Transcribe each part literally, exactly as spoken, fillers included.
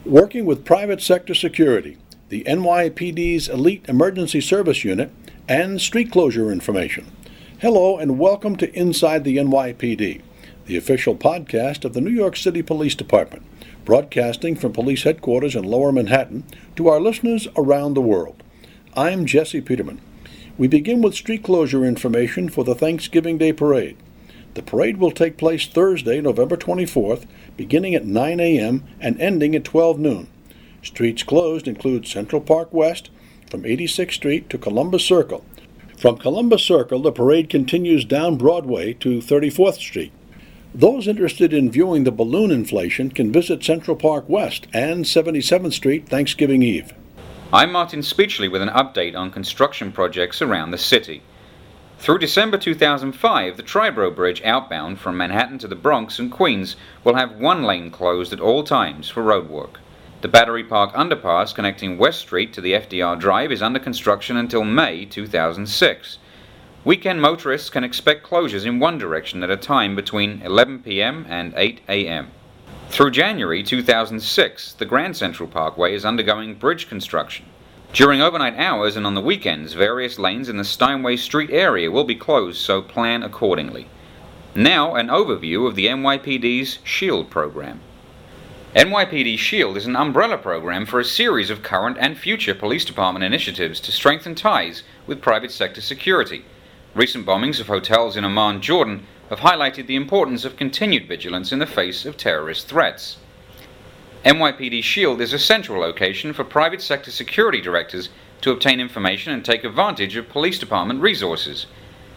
Working with private sector security, the N Y P D's Elite Emergency Service Unit, and street closure information. Hello and welcome to Inside the N Y P D, the official podcast of the New York City Police Department, broadcasting from police headquarters in Lower Manhattan to our listeners around the world. I'm Jesse Peterman. We begin with street closure information for the Thanksgiving Day Parade. The parade will take place Thursday, November twenty-fourth, beginning at nine a.m. and ending at twelve noon. Streets closed include Central Park West from eighty-sixth Street to Columbus Circle. From Columbus Circle, the parade continues down Broadway to thirty-fourth Street. Those interested in viewing the balloon inflation can visit Central Park West and seventy-seventh Street Thanksgiving Eve. I'm Martin Speechley with an update on construction projects around the city. Through December two thousand five, the Triborough Bridge outbound from Manhattan to the Bronx and Queens will have one lane closed at all times for road work. The Battery Park underpass connecting West Street to the F D R Drive is under construction until May two thousand six. Weekend motorists can expect closures in one direction at a time between eleven p.m. and eight a.m. Through January two thousand six, the Grand Central Parkway is undergoing bridge construction. During overnight hours and on the weekends, various lanes in the Steinway Street area will be closed, so plan accordingly. Now, an overview of the N Y P D's SHIELD program. N Y P D SHIELD is an umbrella program for a series of current and future police department initiatives to strengthen ties with private sector security. Recent bombings of hotels in Amman, Jordan, have highlighted the importance of continued vigilance in the face of terrorist threats. N Y P D SHIELD is a central location for private sector security directors to obtain information and take advantage of police department resources.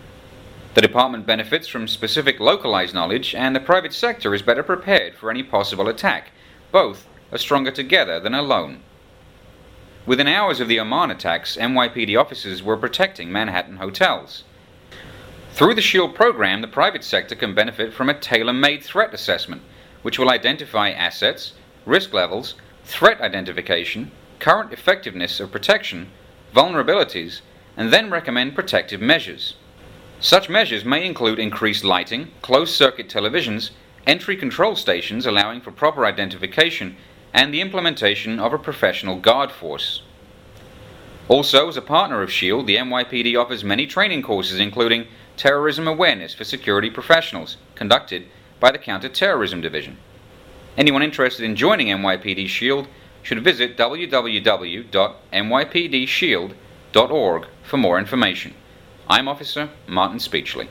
The department benefits from specific localized knowledge, and the private sector is better prepared for any possible attack. Both are stronger together than alone. Within hours of the Amman attacks, N Y P D officers were protecting Manhattan hotels. Through the SHIELD program, the private sector can benefit from a tailor-made threat assessment, which will identify assets, risk levels, threat identification, current effectiveness of protection, vulnerabilities, and then recommend protective measures. Such measures may include increased lighting, closed-circuit televisions, entry control stations allowing for proper identification, and the implementation of a professional guard force. Also, as a partner of SHIELD, the N Y P D offers many training courses including terrorism awareness for security professionals, conducted by the Counterterrorism Division. Anyone interested in joining N Y P D SHIELD should visit w w w dot n y p d shield dot org for more information. I'm Officer Martin Speechley.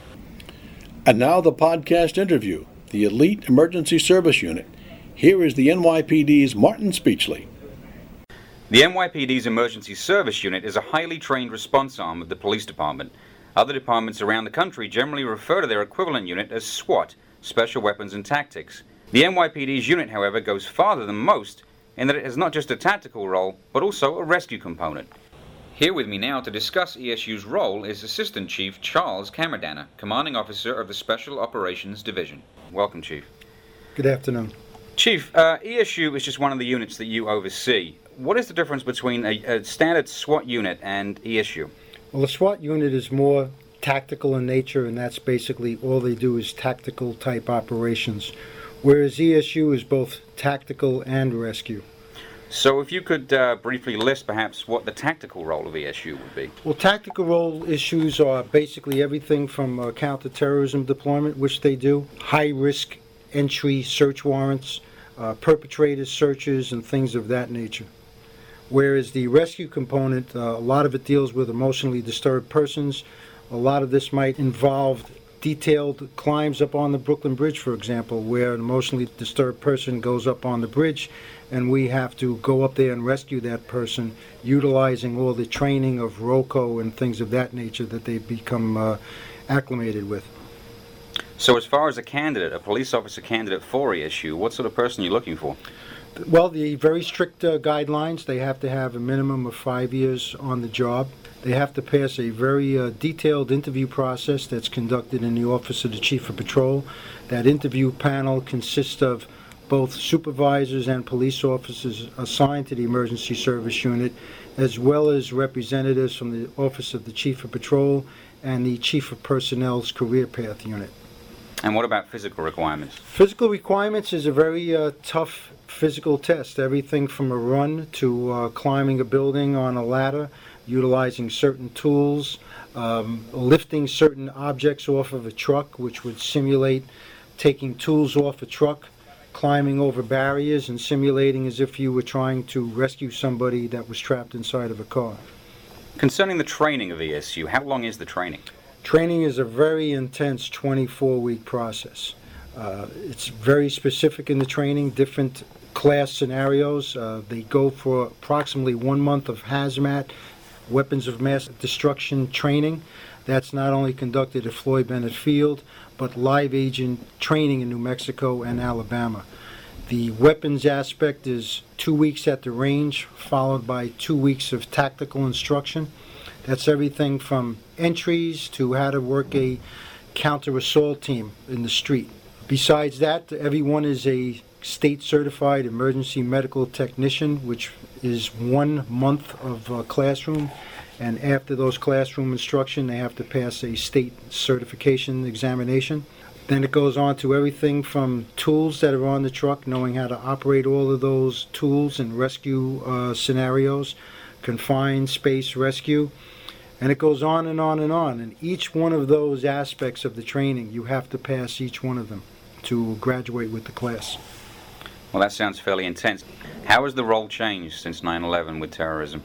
And now the podcast interview, the Elite Emergency Service Unit. Here is the N Y P D's Martin Speechley. The N Y P D's Emergency Service Unit is a highly trained response arm of the police department. Other departments around the country generally refer to their equivalent unit as SWAT, Special Weapons and Tactics. The N Y P D's unit, however, goes farther than most in that it has not just a tactical role, but also a rescue component. Here with me now to discuss E S U's role is Assistant Chief Charles Camerdana, Commanding Officer of the Special Operations Division. Welcome, Chief. Good afternoon. Chief, uh, E S U is just one of the units that you oversee. What is the difference between a, a standard SWAT unit and E S U? Well, the SWAT unit is more tactical in nature, and that's basically all they do is tactical type operations, whereas E S U is both tactical and rescue. So if you could uh, briefly list perhaps what the tactical role of E S U would be. Well, tactical role issues are basically everything from uh, counterterrorism deployment, which they do, high-risk entry search warrants, uh, perpetrator searches, and things of that nature. Whereas the rescue component, uh, a lot of it deals with emotionally disturbed persons. A lot of this might involve detailed climbs up on the Brooklyn Bridge, for example, where an emotionally disturbed person goes up on the bridge, and we have to go up there and rescue that person, utilizing all the training of ROCO and things of that nature that they've become uh, acclimated with. So as far as a candidate, a police officer candidate for E S U, what sort of person are you looking for? Well, the very strict uh, guidelines, they have to have a minimum of five years on the job. They have to pass a very uh, detailed interview process that's conducted in the Office of the Chief of Patrol. That interview panel consists of both supervisors and police officers assigned to the Emergency Service Unit, as well as representatives from the Office of the Chief of Patrol and the Chief of Personnel's Career Path Unit. And what about physical requirements? Physical requirements is a very uh, tough physical test. Everything from a run to uh, climbing a building on a ladder, utilizing certain tools, um, lifting certain objects off of a truck, which would simulate taking tools off a truck, climbing over barriers, and simulating as if you were trying to rescue somebody that was trapped inside of a car. Concerning the training of E S U, how long is the training? Training is a very intense twenty-four week process. Uh, it's very specific in the training, different class scenarios. Uh, they go for approximately one month of hazmat, weapons of mass destruction training. That's not only conducted at Floyd Bennett Field, but live agent training in New Mexico and Alabama. The weapons aspect is two weeks at the range, followed by two weeks of tactical instruction. That's everything from entries to how to work a counter-assault team in the street. Besides that, everyone is a state-certified emergency medical technician, which is one month of uh, classroom. And after those classroom instruction, they have to pass a state certification examination. Then it goes on to everything from tools that are on the truck, knowing how to operate all of those tools in rescue uh, scenarios, confined space rescue, and it goes on and on and on. And each one of those aspects of the training, you have to pass each one of them to graduate with the class. Well, that sounds fairly intense. How has the role changed since nine eleven with terrorism?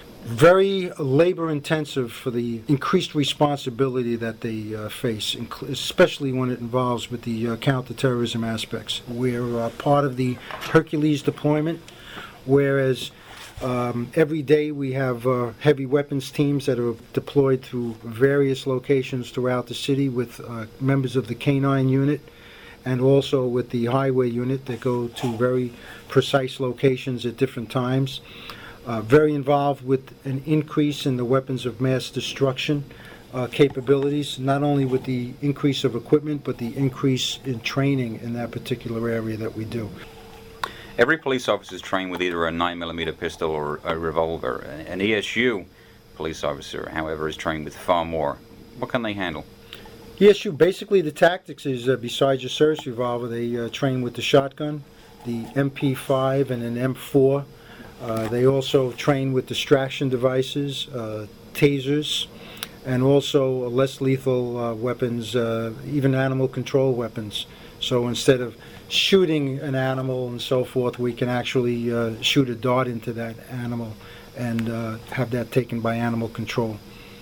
Very labor intensive for the increased responsibility that they uh, face, especially when it involves with the uh, counterterrorism aspects. We're uh, part of the Hercules deployment, whereas um, every day we have uh, heavy weapons teams that are deployed through various locations throughout the city with uh, members of the K nine unit and also with the highway unit that go to very precise locations at different times. Uh, very involved with an increase in the weapons of mass destruction uh, capabilities, not only with the increase of equipment, but the increase in training in that particular area that we do. Every police officer is trained with either a nine millimeter pistol or a revolver. An E S U police officer, however, is trained with far more. What can they handle? E S U, basically the tactics is, uh, besides your service revolver, they uh, train with the shotgun, the M P five and an M four. Uh, they also train with distraction devices, uh, tasers, and also less lethal uh, weapons, uh, even animal control weapons. So instead of shooting an animal and so forth, we can actually uh, shoot a dart into that animal and uh, have that taken by animal control.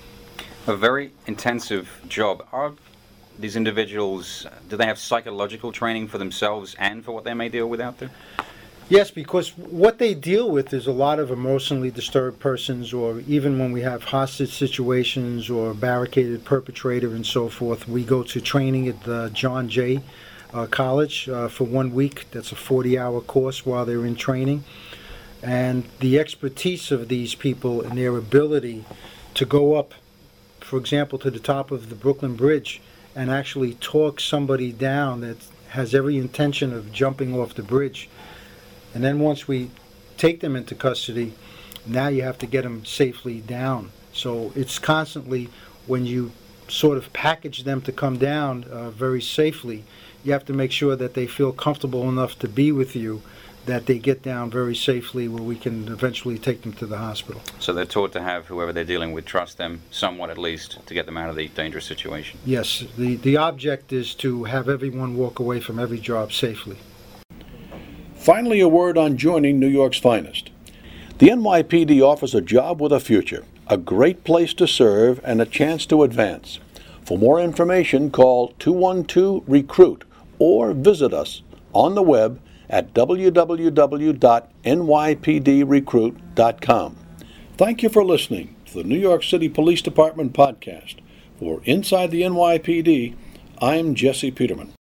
A very intensive job. Are these individuals, do they have psychological training for themselves and for what they may deal with out there? Yes, because what they deal with is a lot of emotionally disturbed persons, or even when we have hostage situations or barricaded perpetrator and so forth, we go to training at the John Jay uh, College uh, for one week. That's a forty hour course while they're in training. And the expertise of these people and their ability to go up, for example, to the top of the Brooklyn Bridge and actually talk somebody down that has every intention of jumping off the bridge. And then once we take them into custody, now you have to get them safely down. So it's constantly, when you sort of package them to come down uh, very safely, you have to make sure that they feel comfortable enough to be with you, that they get down very safely where we can eventually take them to the hospital. So they're taught to have whoever they're dealing with trust them somewhat at least to get them out of the dangerous situation. Yes, the, the object is to have everyone walk away from every job safely. Finally, a word on joining New York's finest. The N Y P D offers a job with a future, a great place to serve, and a chance to advance. For more information, call two one two recruit or visit us on the web at w w w dot n y p d recruit dot com. Thank you for listening to the New York City Police Department podcast. For Inside the N Y P D, I'm Jesse Peterman.